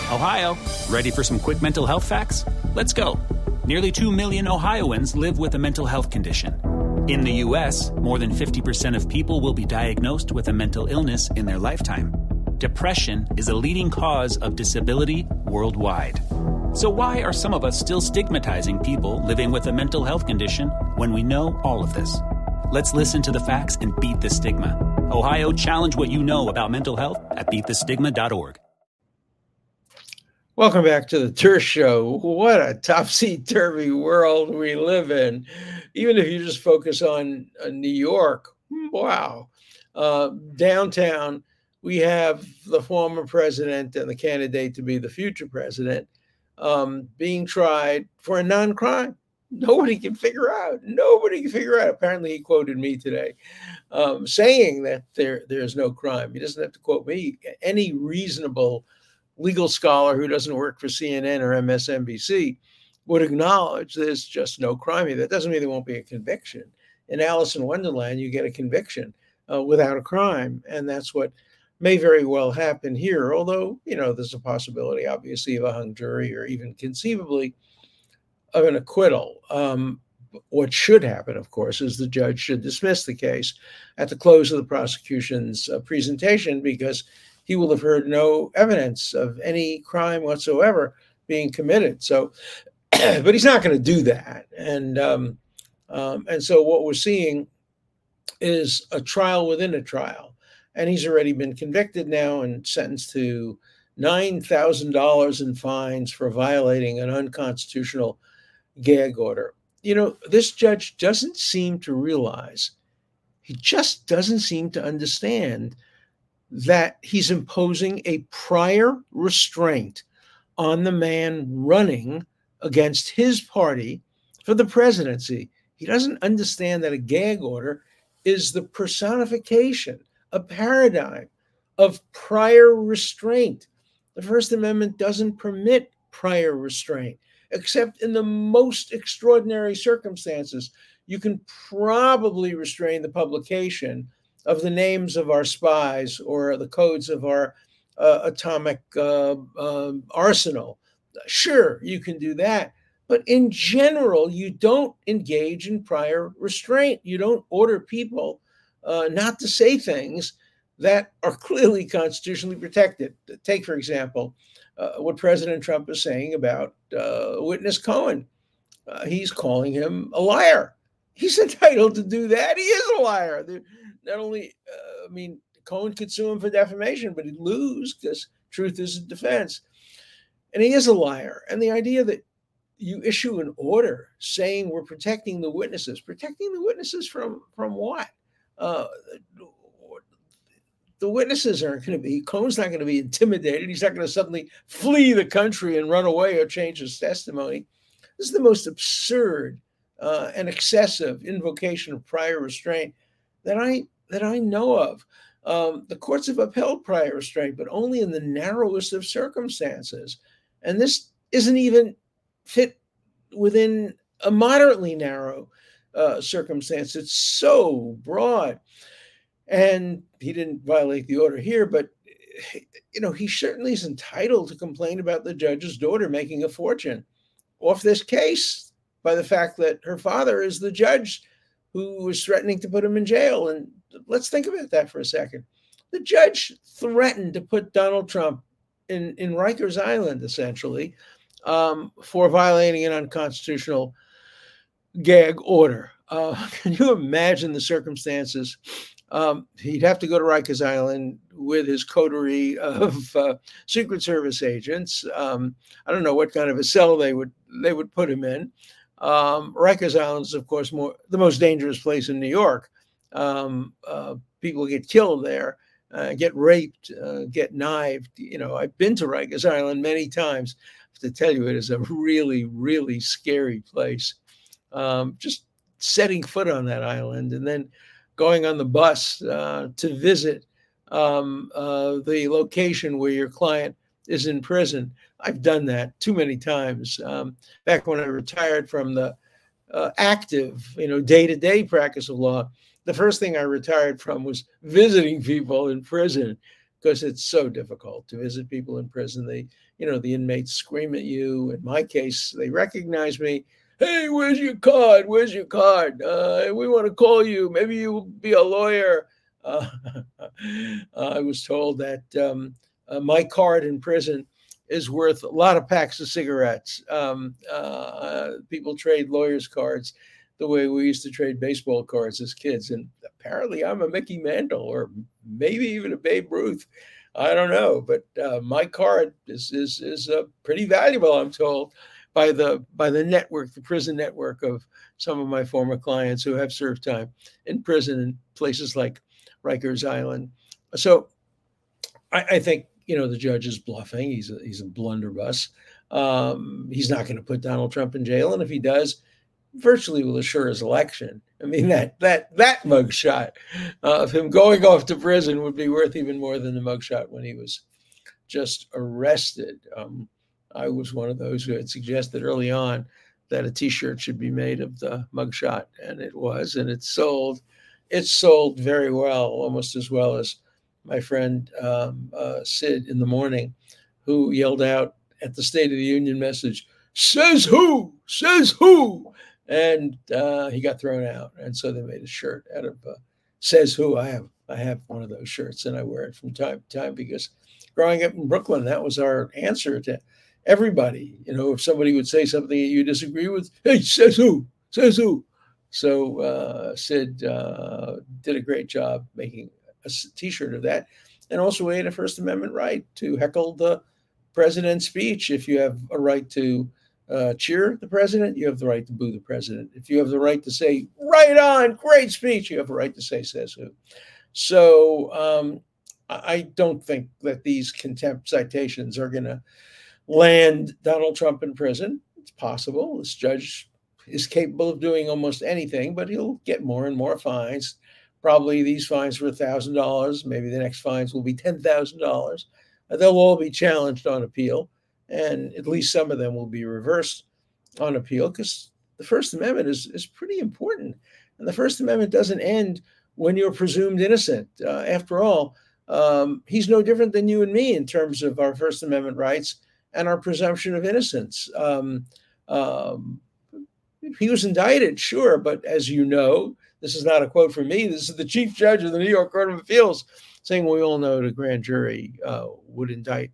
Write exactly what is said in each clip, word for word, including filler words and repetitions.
Ohio, ready for some quick mental health facts? Let's go. Nearly two million Ohioans live with a mental health condition. In the U S, more than fifty percent of people will be diagnosed with a mental illness in their lifetime. Depression is a leading cause of disability worldwide. So why are some of us still stigmatizing people living with a mental health condition when we know all of this? Let's listen to the facts and beat the stigma. Ohio, challenge what you know about mental health at beat the stigma dot org. Welcome back to the Tur Show. What a topsy-turvy world we live in. Even if you just focus on uh, New York, wow. Uh, downtown, we have the former president and the candidate to be the future president um, being tried for a non-crime. Nobody can figure out. Nobody can figure out. Apparently, he quoted me today um, saying that there there's no crime. He doesn't have to quote me. Any reasonable legal scholar who doesn't work for C N N or M S N B C would acknowledge there's just no crime here. That doesn't mean there won't be a conviction. In Alice in Wonderland, you get a conviction uh, without a crime. And that's what may very well happen here. Although, you know, there's a possibility, obviously, of a hung jury or even conceivably of an acquittal. Um, what should happen, of course, is the judge should dismiss the case at the close of the prosecution's uh, presentation, because he will have heard no evidence of any crime whatsoever being committed. So, but he's not going to do that. And um, um, and so what we're seeing is a trial within a trial. And he's already been convicted now and sentenced to nine thousand dollars in fines for violating an unconstitutional gag order. You know, this judge doesn't seem to realize, he just doesn't seem to understand that he's imposing a prior restraint on the man running against his party for the presidency. He doesn't understand that a gag order is the personification, a paradigm of prior restraint. The First Amendment doesn't permit prior restraint, except in the most extraordinary circumstances. You can probably restrain the publication of the names of our spies or the codes of our uh, atomic uh, uh, arsenal. Sure, you can do that. But in general, you don't engage in prior restraint. You don't order people uh, not to say things that are clearly constitutionally protected. Take, for example, uh, what President Trump is saying about uh, witness Cohen. Uh, he's calling him a liar. He's entitled to do that. He is a liar. They're, Not only, uh, I mean, Cohen could sue him for defamation, but he'd lose because truth is a defense. And he is a liar. And the idea that you issue an order saying we're protecting the witnesses, protecting the witnesses from, from what? Uh, the witnesses aren't going to be, Cohen's not going to be intimidated. He's not going to suddenly flee the country and run away or change his testimony. This is the most absurd uh, and excessive invocation of prior restraint that I that I know of. Um, the courts have upheld prior restraint, but only in the narrowest of circumstances. And this isn't even fit within a moderately narrow uh, circumstance. It's so broad. And he didn't violate the order here, but you know, he certainly is entitled to complain about the judge's daughter making a fortune off this case by the fact that her father is the judge who was threatening to put him in jail. And let's think about that for a second. The judge threatened to put Donald Trump in, in Rikers Island, essentially, um, for violating an unconstitutional gag order. Uh, can you imagine the circumstances? Um, he'd have to go to Rikers Island with his coterie of uh, Secret Service agents. Um, I don't know what kind of a cell they would they would put him in. Um, Rikers Island is, of course, more the most dangerous place in New York. Um, uh, people get killed there, uh, get raped, uh, get knifed. You know, I've been to Rikers Island many times. I have to tell you, it is a really, really scary place. Um, just setting foot on that island and then going on the bus uh, to visit um, uh, the location where your client is in prison. I've done that too many times. Um, back when I retired from the uh, active, you know, day-to-day practice of law, the first thing I retired from was visiting people in prison, because it's so difficult to visit people in prison. They, you know, the inmates scream at you. In my case, they recognize me. Hey, where's your card? Where's your card? Uh, we want to call you. Maybe you'll be a lawyer. Uh, I was told that um, uh, my card in prison is worth a lot of packs of cigarettes. Um, uh, people trade lawyers' cards the way we used to trade baseball cards as kids. And apparently I'm a Mickey Mantle or maybe even a Babe Ruth. I don't know. But uh, my card is is is uh, pretty valuable, I'm told, by the by the network, the prison network of some of my former clients who have served time in prison in places like Rikers Island. So I, I think, you know, the judge is bluffing. He's a, he's a blunderbuss. Um, he's not going to put Donald Trump in jail. And if he does, virtually will assure his election. I mean, that that that mugshot uh, of him going off to prison would be worth even more than the mugshot when he was just arrested. Um, I was one of those who had suggested early on that a T-shirt should be made of the mugshot, and it was, and it sold. It sold very well, almost as well as my friend um, uh, Sid in the morning, who yelled out at the State of the Union message, "Says who? Says who?" And uh, he got thrown out. And so they made a shirt out of uh, "Says who." I have I have one of those shirts, and I wear it from time to time because growing up in Brooklyn, that was our answer to everybody. You know, if somebody would say something that you disagree with, "Hey, says who? Says who?" So uh, Sid uh, did a great job making a T-shirt of that. And also we had a First Amendment right to heckle the president's speech. If you have a right to uh, cheer the president, you have the right to boo the president. If you have the right to say, "Right on, great speech," you have a right to say, "Says who." So um, I don't think that these contempt citations are going to land Donald Trump in prison. It's possible. This judge is capable of doing almost anything, but he'll get more and more fines. Probably these fines were one thousand dollars. Maybe the next fines will be ten thousand dollars. They'll all be challenged on appeal, and at least some of them will be reversed on appeal because the First Amendment is, is pretty important. And the First Amendment doesn't end when you're presumed innocent. Uh, after all, um, he's no different than you and me in terms of our First Amendment rights and our presumption of innocence. Um, um, he was indicted, sure, but as you know, this is not a quote from me. This is the chief judge of the New York Court of Appeals saying we all know the grand jury uh, would indict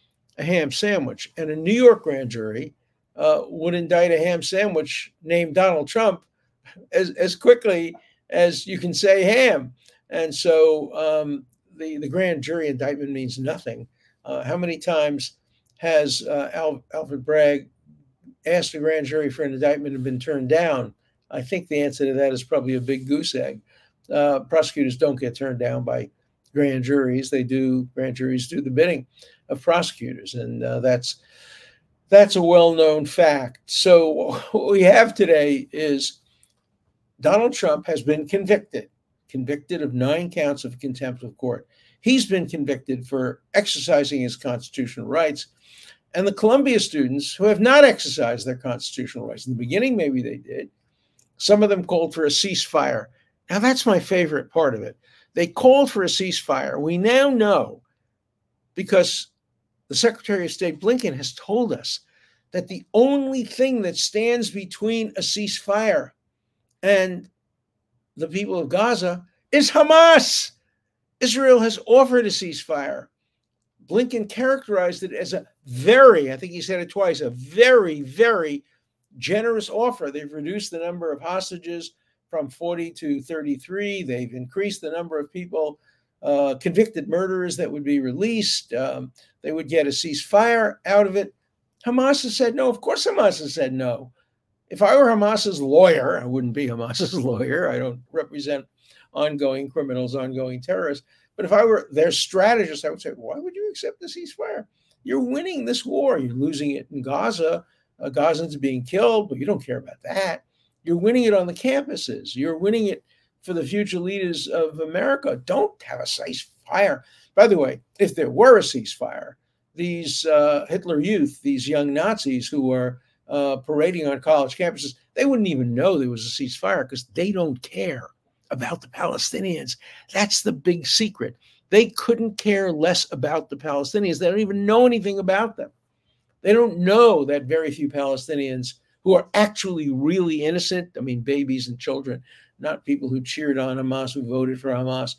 a ham sandwich. And a New York grand jury uh, would indict a ham sandwich named Donald Trump as, as quickly as you can say ham. And so um, the, the grand jury indictment means nothing. Uh, how many times has uh, Al, Alfred Bragg asked a grand jury for an indictment and been turned down? I think the answer to that is probably a big goose egg. Uh, prosecutors don't get turned down by grand juries. They do, grand juries do the bidding of prosecutors. And uh, that's that's a well-known fact. So what we have today is Donald Trump has been convicted, convicted of nine counts of contempt of court. He's been convicted for exercising his constitutional rights. And the Columbia students who have not exercised their constitutional rights, in the beginning, maybe they did. Some of them called for a ceasefire. Now, that's my favorite part of it. They called for a ceasefire. We now know, because the Secretary of State Blinken has told us that the only thing that stands between a ceasefire and the people of Gaza is Hamas. Israel has offered a ceasefire. Blinken characterized it as a very, I think he said it twice, a very, very generous offer. They've reduced the number of hostages from forty to thirty-three. They've increased the number of people, uh, convicted murderers that would be released. Um, they would get a ceasefire out of it. Hamas has said no. Of course Hamas has said no. If I were Hamas's lawyer, I wouldn't be Hamas's lawyer. I don't represent ongoing criminals, ongoing terrorists. But if I were their strategist, I would say, why would you accept the ceasefire? You're winning this war. You're losing it in Gaza. Uh, Gazans are being killed, but you don't care about that. You're winning it on the campuses. You're winning it for the future leaders of America. Don't have a ceasefire. By the way, if there were a ceasefire, these uh, Hitler Youth, these young Nazis who are uh, parading on college campuses, they wouldn't even know there was a ceasefire because they don't care about the Palestinians. That's the big secret. They couldn't care less about the Palestinians. They don't even know anything about them. They don't know that very few Palestinians who are actually really innocent, I mean, babies and children, not people who cheered on Hamas, who voted for Hamas,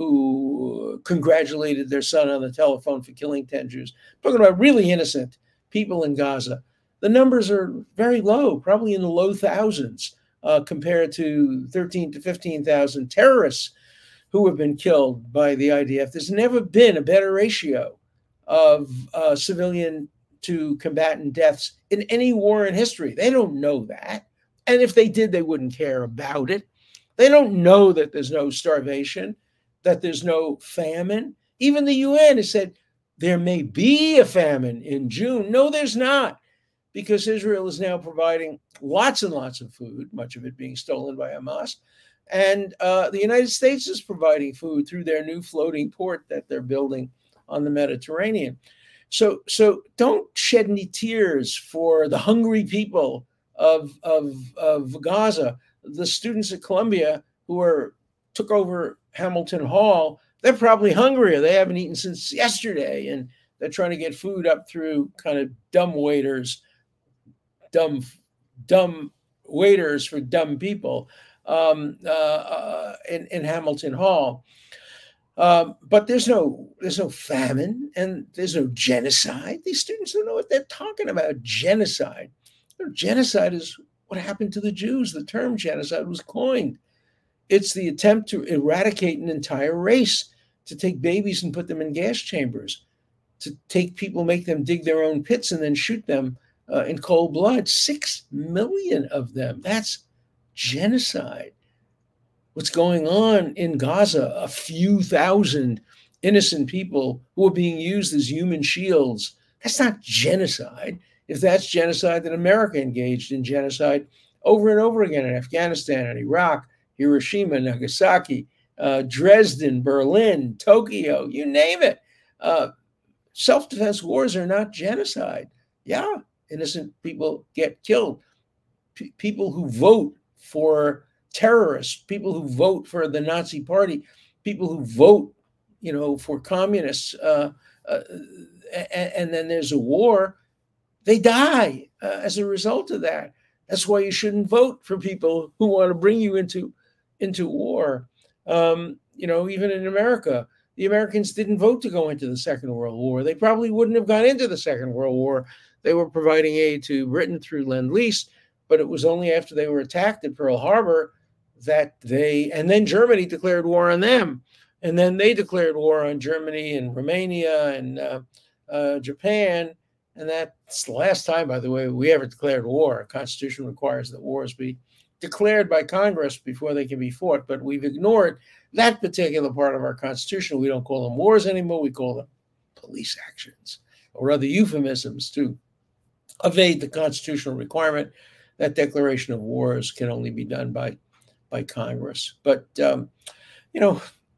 who congratulated their son on the telephone for killing ten Jews. I'm talking about really innocent people in Gaza. The numbers are very low, probably in the low thousands, uh, compared to thirteen to fifteen thousand terrorists who have been killed by the I D F. There's never been a better ratio of uh, civilian to combatant deaths in any war in history. They don't know that. And if they did, they wouldn't care about it. They don't know that there's no starvation, that there's no famine. Even the U N has said there may be a famine in June. No, there's not, because Israel is now providing lots and lots of food, much of it being stolen by Hamas. And uh, the United States is providing food through their new floating port that they're building on the Mediterranean. So, so don't shed any tears for the hungry people of, of, of Gaza. The students at Columbia who are took over Hamilton Hall, they're probably hungrier. They haven't eaten since yesterday, and they're trying to get food up through kind of dumb waiters, dumb, dumb waiters for dumb people um, uh, uh, in, in Hamilton Hall. Um, but there's no there's no famine and there's no genocide. These students don't know what they're talking about. Genocide. You know, genocide is what happened to the Jews. The term genocide was coined. It's the attempt to eradicate an entire race, to take babies and put them in gas chambers, to take people, make them dig their own pits and then shoot them uh, in cold blood. Six million of them. That's genocide. What's going on in Gaza, a few thousand innocent people who are being used as human shields. That's not genocide. If that's genocide, then America engaged in genocide over and over again in Afghanistan and Iraq, Hiroshima, Nagasaki, uh, Dresden, Berlin, Tokyo, you name it. Uh, self-defense wars are not genocide. Yeah, innocent people get killed. P- people who vote for terrorists, people who vote for the Nazi Party, people who vote, you know, for communists, uh, uh, and, and then there's a war, they die uh, as a result of that. That's why you shouldn't vote for people who want to bring you into, into war. Um, you know, even in America, the Americans didn't vote to go into the Second World War. They probably wouldn't have gone into the Second World War. They were providing aid to Britain through Lend-Lease, but it was only after they were attacked at Pearl Harbor that they, and then Germany declared war on them. And then they declared war on Germany and Romania and uh, uh, Japan. And that's the last time, by the way, we ever declared war. Our Constitution requires that wars be declared by Congress before they can be fought. But we've ignored that particular part of our Constitution. We don't call them wars anymore. We call them police actions or other euphemisms to evade the constitutional requirement that declaration of wars can only be done by by Congress. But, um, you know,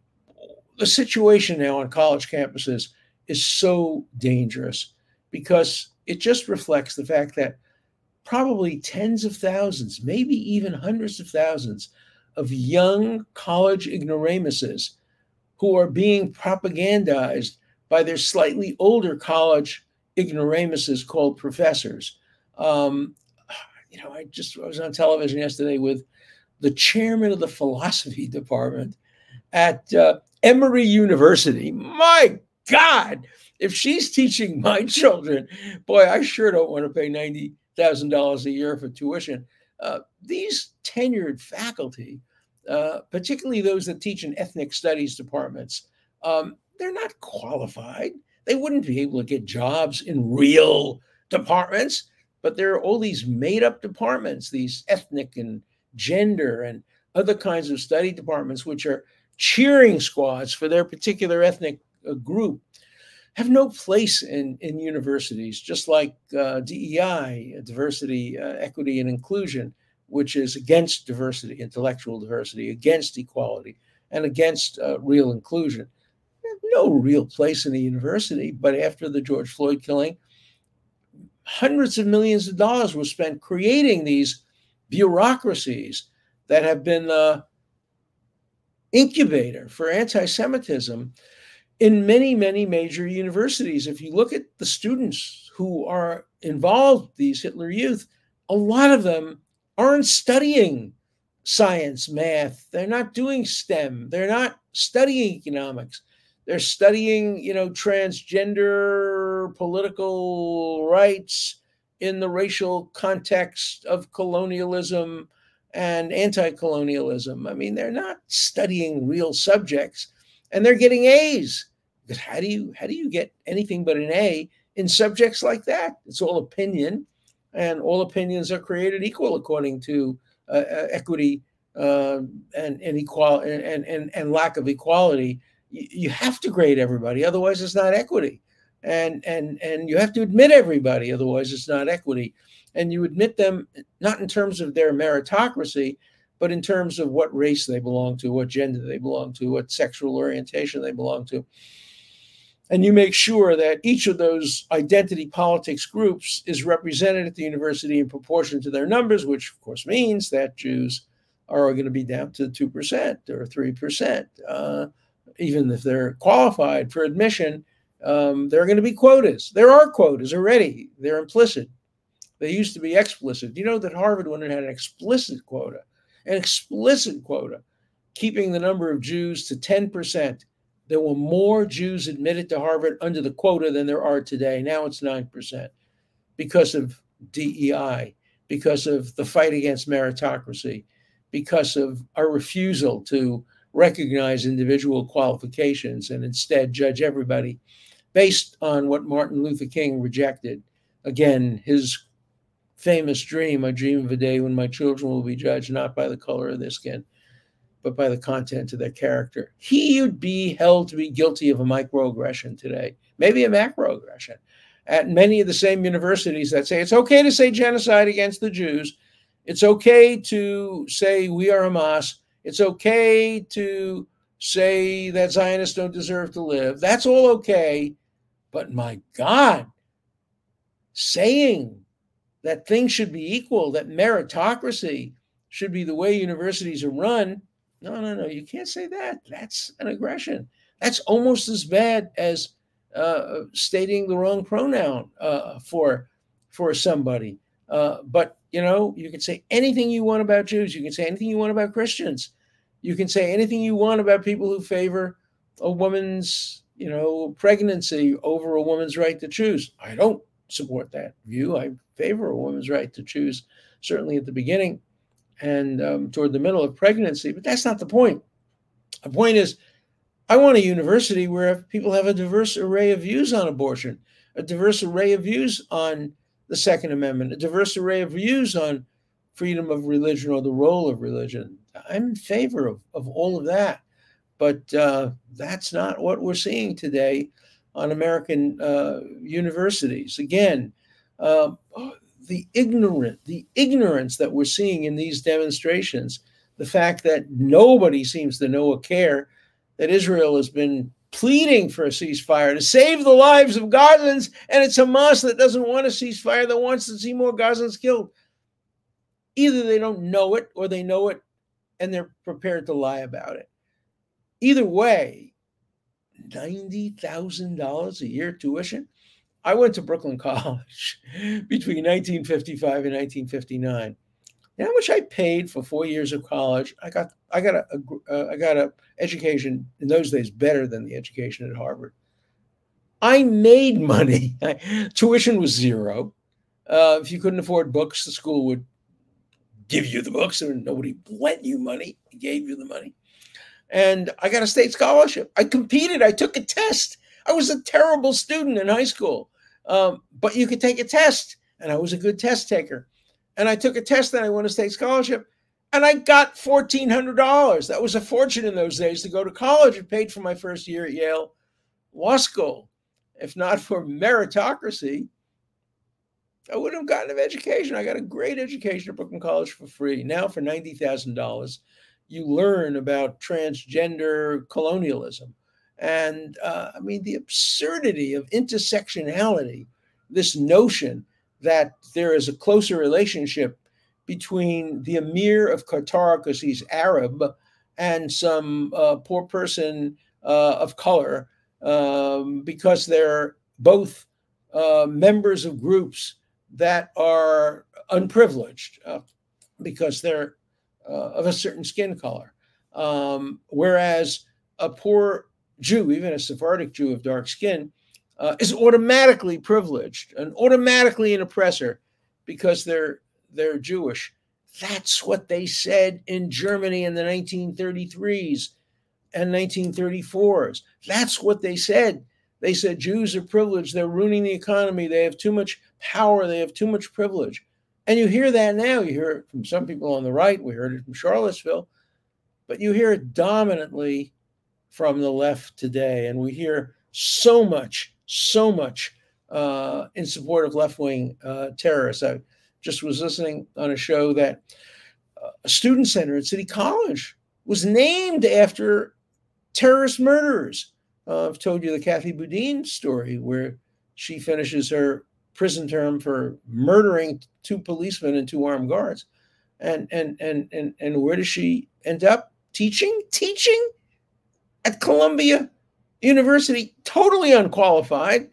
the situation now on college campuses is so dangerous because it just reflects the fact that probably tens of thousands, maybe even hundreds of thousands of young college ignoramuses who are being propagandized by their slightly older college ignoramuses called professors. Um, you know, I just I was on television yesterday with the chairman of the philosophy department at uh, Emory University. My God, if she's teaching my children, boy, I sure don't want to pay ninety thousand dollars a year for tuition. Uh, these tenured faculty, uh, particularly those that teach in ethnic studies departments, um, they're not qualified. They wouldn't be able to get jobs in real departments, but there are all these made-up departments, these ethnic and gender and other kinds of study departments, which are cheering squads for their particular ethnic uh, group, have no place in, in universities, just like uh, D E I, diversity, uh, equity, and inclusion, which is against diversity, intellectual diversity, against equality, and against uh, real inclusion. They have no real place in a university, but after the George Floyd killing, hundreds of millions of dollars were spent creating these bureaucracies that have been the incubator for anti-Semitism. in many, many major universities. If you look at the students who are involved, these Hitler Youth, a lot of them aren't studying science, math. They're not doing STEM. They're not studying economics. They're studying, you know, transgender political rights in the racial context of colonialism and anti-colonialism. I mean, they're not studying real subjects, and they're getting A's. Because how do you how do you get anything but an A in subjects like that? It's all opinion, and all opinions are created equal according to uh, uh, equity uh, and and equality and, and and lack of equality. You, you have to grade everybody, otherwise it's not equity. And and and you have to admit everybody, otherwise it's not equity. And you admit them not in terms of their meritocracy, but in terms of what race they belong to, what gender they belong to, what sexual orientation they belong to. And you make sure that each of those identity politics groups is represented at the university in proportion to their numbers, which of course means that Jews are going to be down to two percent or three percent. Uh, even if they're qualified for admission, um, there are going to be quotas. There are quotas already. They're implicit. They used to be explicit. Do you know that Harvard went and had an explicit quota, an explicit quota, keeping the number of Jews to ten percent. There were more Jews admitted to Harvard under the quota than there are today. Now it's nine percent because of D E I, because of the fight against meritocracy, because of our refusal to recognize individual qualifications and instead judge everybody based on what Martin Luther King rejected. Again, his famous dream, I dream of a day when my children will be judged not by the color of their skin, but by the content of their character. He would be held to be guilty of a microaggression today, maybe a macroaggression, at many of the same universities that say it's okay to say genocide against the Jews. It's okay to say we are Hamas. It's okay to say that Zionists don't deserve to live. That's all okay. But my God, saying that things should be equal, that meritocracy should be the way universities are run, no, no, no, you can't say that. That's an aggression. That's almost as bad as uh, stating the wrong pronoun uh, for, for somebody. Uh, but, you know, you can say anything you want about Jews. You can say anything you want about Christians. You can say anything you want about people who favor a woman's, you know, pregnancy over a woman's right to choose. I don't support that view. I favor a woman's right to choose, certainly at the beginning and um, toward the middle of pregnancy. But that's not the point. The point is, I want a university where people have a diverse array of views on abortion, a diverse array of views on the Second Amendment, a diverse array of views on freedom of religion or the role of religion. I'm in favor of, of all of that. But uh, that's not what we're seeing today on American uh, universities. Again, uh, the ignorant, the ignorance that we're seeing in these demonstrations, the fact that nobody seems to know or care that Israel has been pleading for a ceasefire to save the lives of Gazans, and it's Hamas that doesn't want a ceasefire, that wants to see more Gazans killed. Either they don't know it or they know it and they're prepared to lie about it. Either way, ninety thousand dollars a year tuition. I went to Brooklyn College between nineteen fifty-five and nineteen fifty-nine. You know how much I paid for four years of college? I got I got a, a uh, I got a education in those days better than the education at Harvard. I made money. Tuition was zero. Uh, if you couldn't afford books, the school would give you the books, and nobody lent you money. They gave you the money. And I got a state scholarship. I competed. I took a test. I was a terrible student in high school, um, but you could take a test, and I was a good test taker. And I took a test, and I won a state scholarship, and I got fourteen hundred dollars. That was a fortune in those days to go to college. It paid for my first year at Yale Law School. If not for meritocracy, I wouldn't have gotten an education. I got a great education at Brooklyn College for free. Now for ninety thousand dollars, you learn about transgender colonialism. And uh, I mean, the absurdity of intersectionality, this notion that there is a closer relationship between the Emir of Qatar, because he's Arab, and some uh, poor person uh, of color um, because they're both uh, members of groups that are unprivileged uh, because they're uh, of a certain skin color. Um, whereas a poor Jew, even a Sephardic Jew of dark skin, uh, is automatically privileged and automatically an oppressor because they're they're Jewish. That's what they said in Germany in the nineteen thirty-threes and nineteen thirty-fours. That's what they said. They said Jews are privileged. They're ruining the economy. They have too much power. They have too much privilege. And you hear that now. You hear it from some people on the right. We heard it from Charlottesville. But you hear it dominantly from the left today. And we hear so much, so much uh, in support of left-wing uh, terrorists. I just was listening on a show that uh, a student center at City College was named after terrorist murderers. Uh, I've told you the Kathy Boudin story where she finishes her prison term for murdering two policemen and two armed guards. And and and and and where does she end up? Teaching? Teaching at Columbia University, totally unqualified.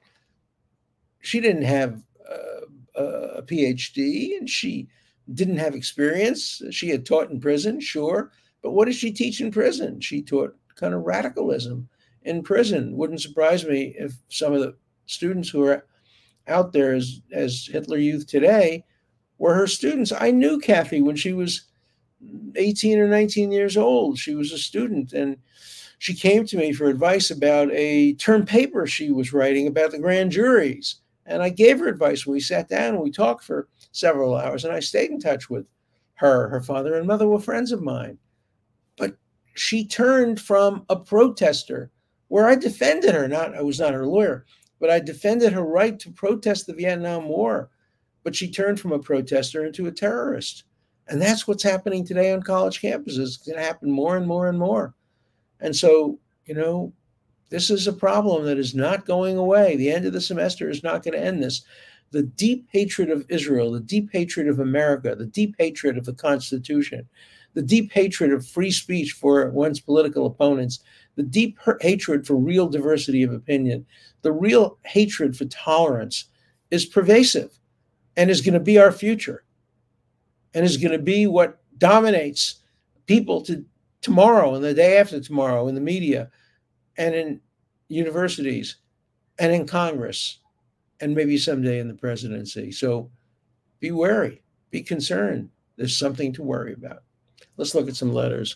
She didn't have uh, a P H D and she didn't have experience. She had taught in prison, sure. But what did she teach in prison? She taught kind of radicalism in prison. Wouldn't surprise me if some of the students who are out there as, as Hitler Youth today were her students. I knew Kathy when she was eighteen or nineteen years old. She was a student, and she came to me for advice about a term paper she was writing about the grand juries. And I gave her advice. We sat down and we talked for several hours, and I stayed in touch with her. Her father and mother were friends of mine. But she turned from a protester where I defended her. Not, I was not her lawyer, but I defended her right to protest the Vietnam War. But she turned from a protester into a terrorist. And that's what's happening today on college campuses. It's going to happen more and more and more. And so, you know, this is a problem that is not going away. The end of the semester is not going to end this. The deep hatred of Israel, the deep hatred of America, the deep hatred of the Constitution, the deep hatred of free speech for one's political opponents, the deep hatred for real diversity of opinion, the real hatred for tolerance is pervasive and is going to be our future and is going to be what dominates people to tomorrow and the day after tomorrow in the media and in universities and in Congress and maybe someday in the presidency. So be wary, be concerned. There's something to worry about. Let's look at some letters.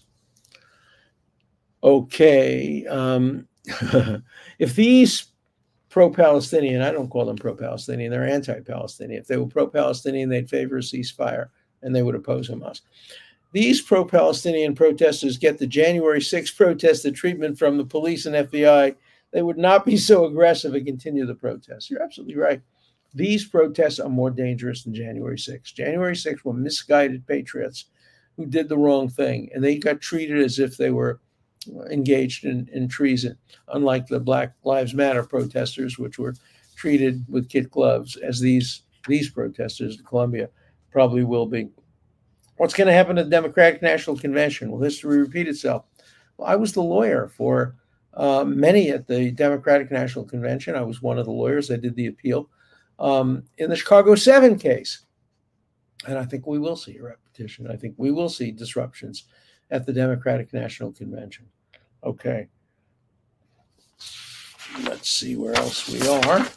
Okay. Um, if these pro-Palestinian, I don't call them pro-Palestinian, they're anti-Palestinian. If they were pro-Palestinian, they'd favor a ceasefire and they would oppose Hamas. These pro-Palestinian protesters get the January sixth protest treatment from the police and F B I. They would not be so aggressive and continue the protests. You're absolutely right. These protests are more dangerous than January sixth. January sixth were misguided patriots who did the wrong thing, and they got treated as if they were engaged in, in treason, unlike the Black Lives Matter protesters, which were treated with kid gloves, as these, these protesters in Columbia probably will be. What's going to happen to the Democratic National Convention? Will history repeat itself? Well, I was the lawyer for uh, many at the Democratic National Convention. I was one of the lawyers. I did the appeal um, in the Chicago seven case. And I think we will see a repetition. I think we will see disruptions at the Democratic National Convention. Okay. Let's see where else we are.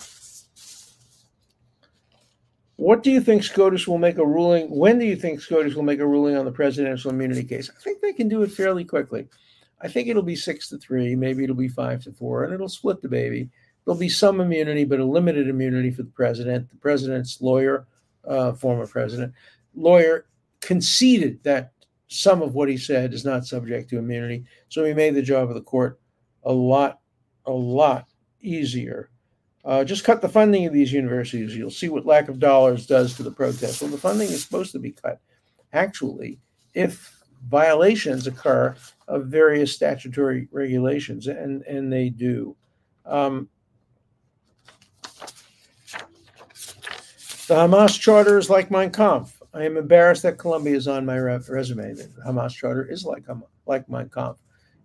What do you think SCOTUS will make a ruling? When do you think SCOTUS will make a ruling on the presidential immunity case? I think they can do it fairly quickly. I think it'll be six to three, maybe it'll be five to four, and it'll split the baby. There'll be some immunity, but a limited immunity for the president. The president's lawyer, uh, former president, lawyer conceded that some of what he said is not subject to immunity. So he made the job of the court a lot, a lot easier. Uh, just cut the funding of these universities. You'll see what lack of dollars does to the protest. Well, the funding is supposed to be cut, actually, if violations occur of various statutory regulations, and, and they do. Um, the Hamas charter is like Mein Kampf. I am embarrassed that Columbia is on my re- resume. The Hamas charter is like, like Mein Kampf.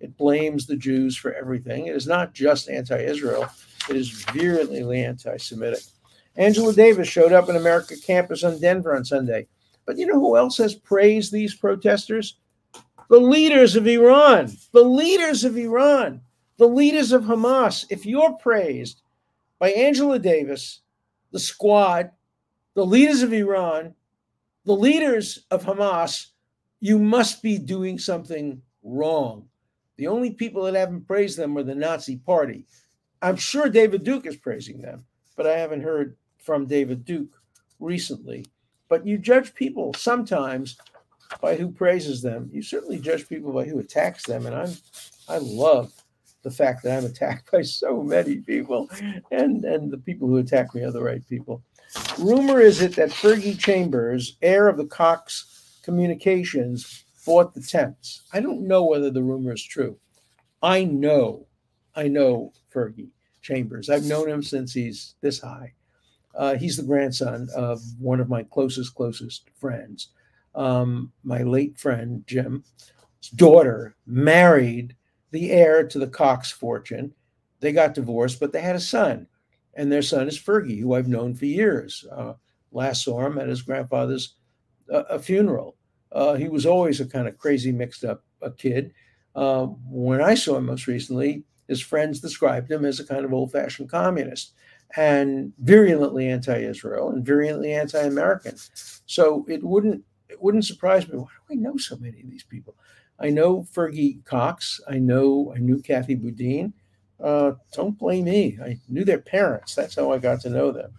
It blames the Jews for everything. It is not just anti-Israel. It is virulently anti-Semitic. Angela Davis showed up in America campus on Denver on Sunday. But you know who else has praised these protesters? The leaders of Iran. The leaders of Iran. The leaders of Hamas. If you're praised by Angela Davis, the Squad, the leaders of Iran, the leaders of Hamas, you must be doing something wrong. The only people that haven't praised them are the Nazi Party. I'm sure David Duke is praising them, but I haven't heard from David Duke recently. But you judge people sometimes by who praises them. You certainly judge people by who attacks them. And I'm, I love the fact that I'm attacked by so many people, and, and the people who attack me are the right people. Rumor is it that Fergie Chambers, heir of the Cox Communications, bought the Temps. I don't know whether the rumor is true. I know, I know Fergie Chambers. I've known him since he's this high. Uh, he's the grandson of one of my closest, closest friends. Um, my late friend, Jim's daughter, married the heir to the Cox fortune. They got divorced, but they had a son. And their son is Fergie, who I've known for years. Uh, last saw him at his grandfather's uh, a funeral. Uh, he was always a kind of crazy, mixed up a kid. Uh, when I saw him most recently, his friends described him as a kind of old-fashioned communist and virulently anti-Israel and virulently anti-American. So it wouldn't it wouldn't surprise me. Why do I know so many of these people? I know Fergie Cox. I know I knew Kathy Boudin. Uh, don't blame me. I knew their parents. That's how I got to know them.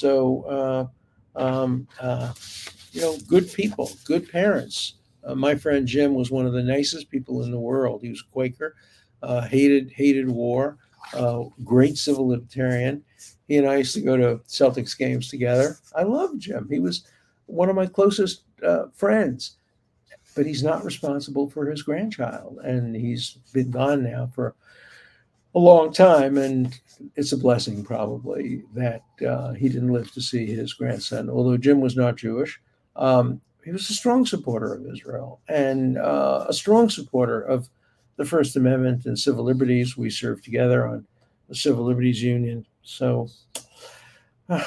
So, uh, um, uh, you know, good people, good parents. Uh, my friend Jim was one of the nicest people in the world. He was a Quaker, uh, hated hated war, uh, great civil libertarian. He and I used to go to Celtics games together. I loved Jim. He was one of my closest uh, friends. But he's not responsible for his grandchild, and he's been gone now for a long time, and it's a blessing probably that uh, he didn't live to see his grandson. Although Jim was not Jewish, um, he was a strong supporter of Israel and uh, a strong supporter of the First Amendment and civil liberties. We served together on the Civil Liberties Union. So uh,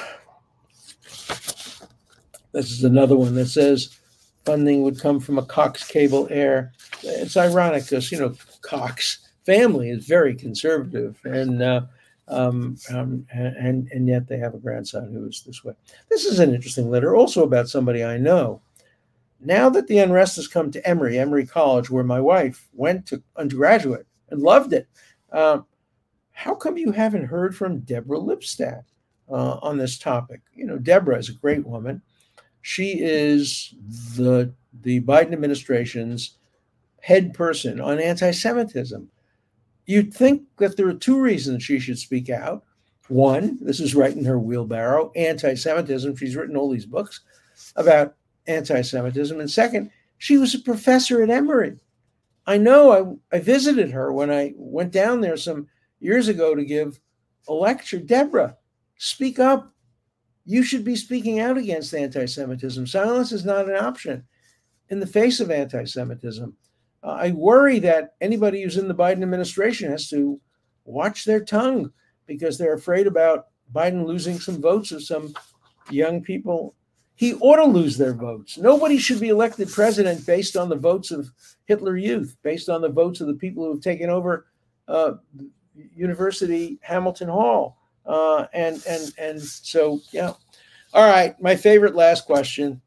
this is another one that says funding would come from a Cox cable heir. It's ironic because, you know, Cox family is very conservative, and uh, um, um, and and yet they have a grandson who is this way. This is an interesting letter, also about somebody I know. Now that the unrest has come to Emory, Emory College, where my wife went to undergraduate and loved it, um, how come you haven't heard from Deborah Lipstadt uh, on this topic? You know, Deborah is a great woman. She is the the Biden administration's head person on anti-Semitism. You'd think that there are two reasons she should speak out. One, this is right in her wheelbarrow, anti-Semitism. She's written all these books about anti-Semitism. And second, she was a professor at Emory. I know I, I visited her when I went down there some years ago to give a lecture. Deborah, speak up. You should be speaking out against anti-Semitism. Silence is not an option in the face of anti-Semitism. Uh, I worry that anybody who's in the Biden administration has to watch their tongue because they're afraid about Biden losing some votes of some young people. He ought to lose their votes. Nobody should be elected president based on the votes of Hitler Youth, based on the votes of the people who have taken over uh, University Hamilton Hall. Uh, and and and so, yeah. All right, my favorite last question.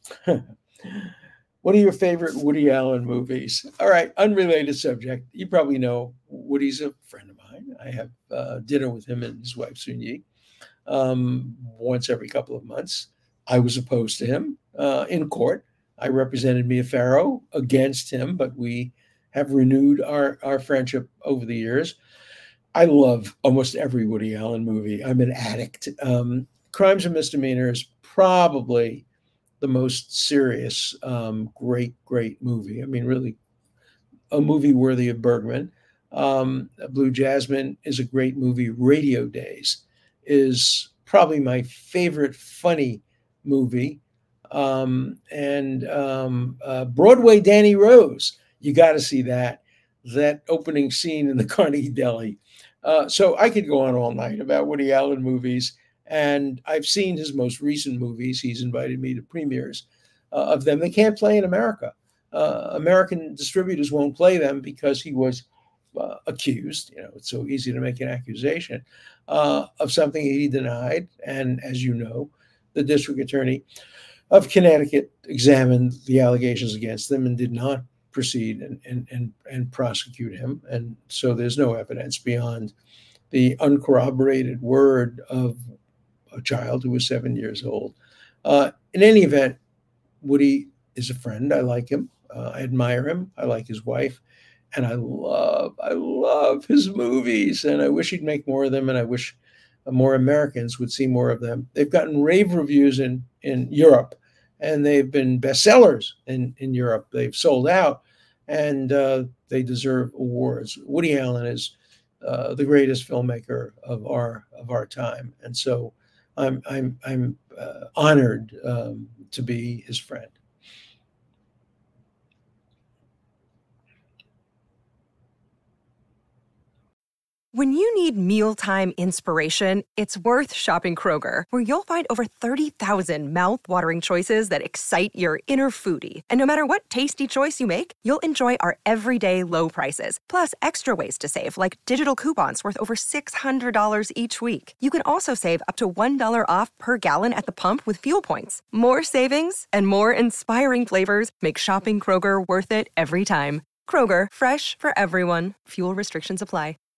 What are your favorite Woody Allen movies? All right, unrelated subject. You probably know Woody's a friend of mine. I have uh, dinner with him and his wife, Sun-Yi, um, once every couple of months. I was opposed to him uh, in court. I represented Mia Farrow against him, but we have renewed our, our friendship over the years. I love almost every Woody Allen movie. I'm an addict. Um, Crimes and Misdemeanors, probably the most serious, um, great, great movie. I mean, really a movie worthy of Bergman. Um, Blue Jasmine is a great movie. Radio Days is probably my favorite funny movie. Um, and um, uh, Broadway Danny Rose, you got to see that. that opening scene in the Carnegie Deli. Uh, so I could go on all night about Woody Allen movies, and I've seen his most recent movies. He's invited me to premieres uh, of them. They can't play in America. Uh, American distributors won't play them because he was uh, accused. You know, it's so easy to make an accusation uh, of something he denied. And as you know, the district attorney of Connecticut examined the allegations against them and did not proceed and, and, and, and prosecute him. And so there's no evidence beyond the uncorroborated word of a child who was seven years old. Uh, in any event, Woody is a friend. I like him. Uh, I admire him. I like his wife. And I love, I love his movies. And I wish he'd make more of them. And I wish more Americans would see more of them. They've gotten rave reviews in, in Europe, and they've been bestsellers in, in Europe. They've sold out, and uh, they deserve awards. Woody Allen is uh, the greatest filmmaker of our of our time, and so I'm I'm I'm uh, honored um, to be his friend. When you need mealtime inspiration, it's worth shopping Kroger, where you'll find over thirty thousand mouth-watering choices that excite your inner foodie. And no matter what tasty choice you make, you'll enjoy our everyday low prices, plus extra ways to save, like digital coupons worth over six hundred dollars each week. You can also save up to one dollar off per gallon at the pump with fuel points. More savings and more inspiring flavors make shopping Kroger worth it every time. Kroger, fresh for everyone. Fuel restrictions apply.